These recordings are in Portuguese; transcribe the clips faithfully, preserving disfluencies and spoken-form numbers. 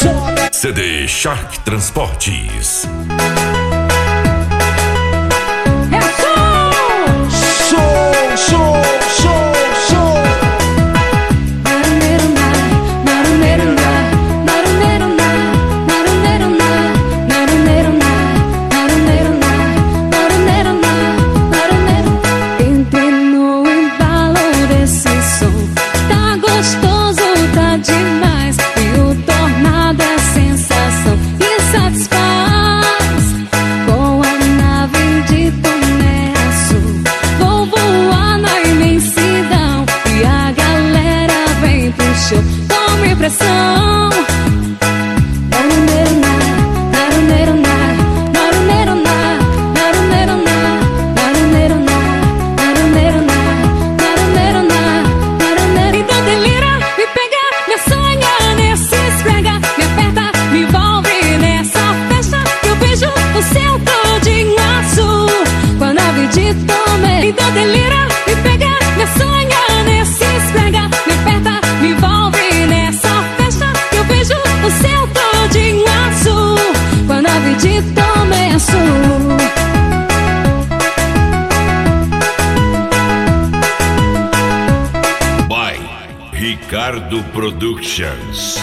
C D Shark Transportes. Tome pressão. Naruneiro na, naruneiro na, naruneiro na, naruneiro na, naruneiro na, naruneiro na, naruneiro na, naruneiro. Então delira, me pega, me sonha, nesse esfrega, me aperta, me envolve nessa festa que eu vejo o céu todinho azul quando a vida tome. Então delira, me pega, me sonha, nesse esfrega, me aperta, me envolve nessa festa que eu vejo o céu todinho azul quando a vida tome azul. By Ricardo Productions.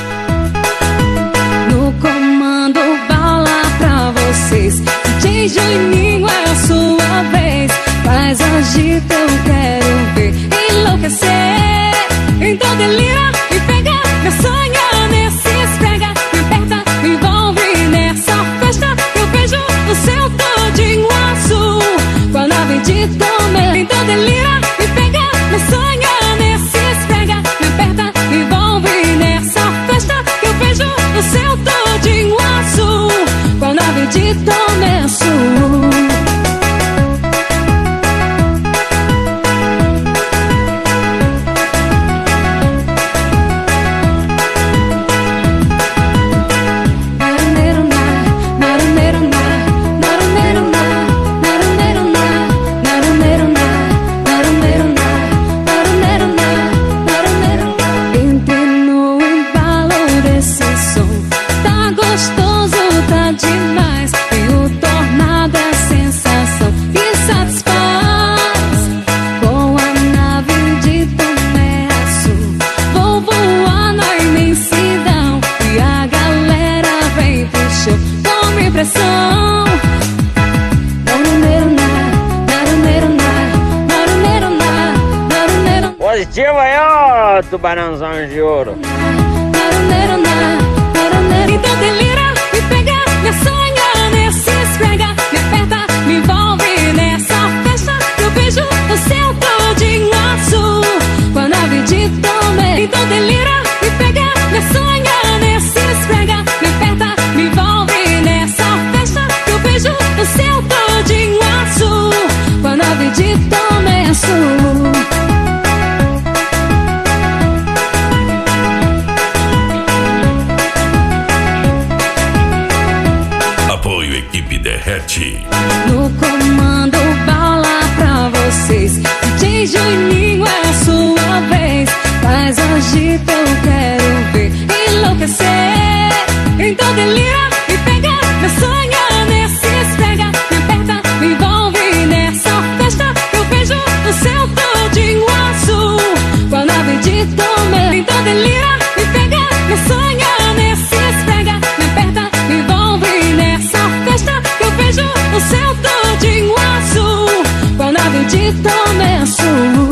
No comando bala pra vocês, D J Juninho é a sua vez. Faz agita, eu quero ver enlouquecer. Então delira, me pega, me sonha, nesse esfrega, me aperta, me envolve nessa festa que eu vejo o céu todinho azul quando a vida tome. Então delira, me pega, me sonha, nesse esfrega, me aperta, me envolve nessa festa que eu vejo o céu todinho azul quando a vida tome azul. Tome pressão. Naruneiro na, naruneiro na, naruneiro na, naruneiro. Positivo aí, ó, tubarãozão de ouro. Naruneiro na, naruneiro. Então delira, me pega, me sonha, nesse esfrega, me aperta, me envolve nessa festa que eu vejo o céu todinho azul quando a vida tome. Então delira, me pega, me sonha, nesse esfrega, me aperta, me envolve nessa festa que eu vejo o céu todinho azul quando a vida tome azul. Apoio Equipe Derrete. No comando bala pra vocês, D J Juninho é a sua vez. Faz agita, eu quero ver enlouquecer. Então delira, me pega, me sonha, nesse esfrega, me aperta, me envolve nessa festa que eu vejo o céu todinho azul quando a vida tome. Então delira, me pega, me sonha, nesse esfrega, me aperta, me envolve nessa festa que eu vejo o céu todinho azul quando a vida tome azul.